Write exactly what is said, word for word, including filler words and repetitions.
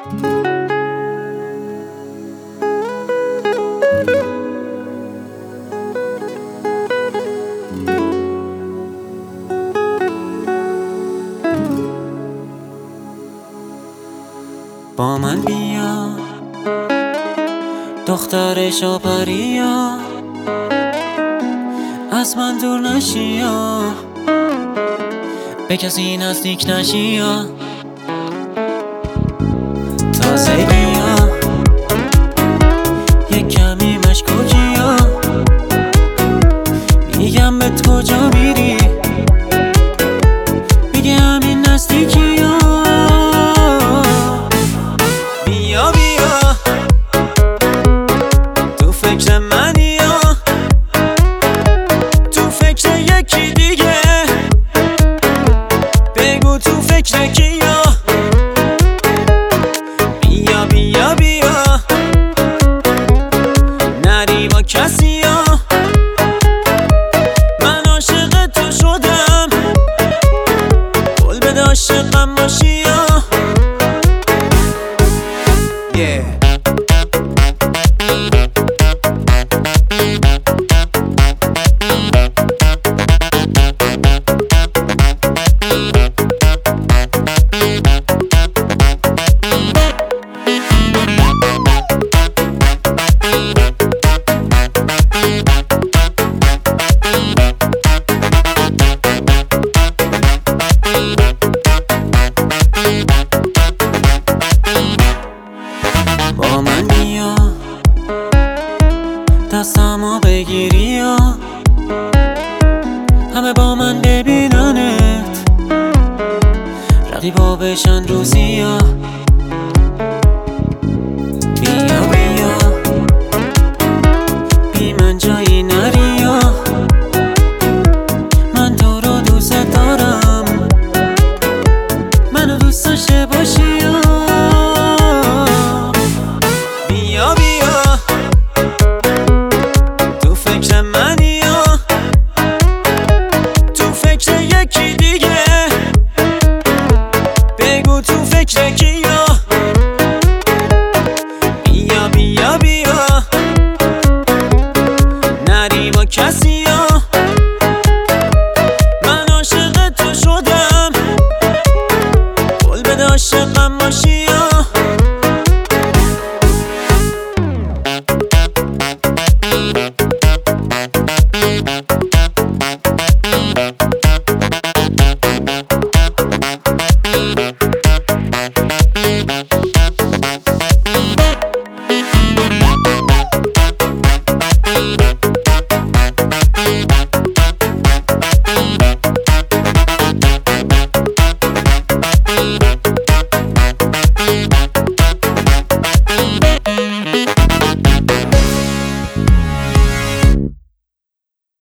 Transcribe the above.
با من بیا دختر شاپریا، از من دور نشیا، به کسی نزدیک نشیا. تازگیا یک کمی مشکوکیا، میگم بهت کجا میری، میگه همین نزدیکیا. بیا بیا تو فکر منی یا تو فکر یکی دیگه، بگو تو فکر کیا. بیا بیا بیا نری با کسی یا، من عاشق تو شدم، قول بده عاشقم باشی یا. yeah. با من بیا دستمو بگیری یا، همه با من ببیننت، رقیبا بشن روزی یا. بیا بیا بی من جایی نری یا، من تو رو دوست دارم، منو دوست داشته باشی یا. بیا بیا تو فکر منی یا تو فکر یکی دیگه، بگو تو فکر کیا. بیا بیا بیا نری با کسی یا، من عاشق تو شدم، قول بده عاشقم باشی یا.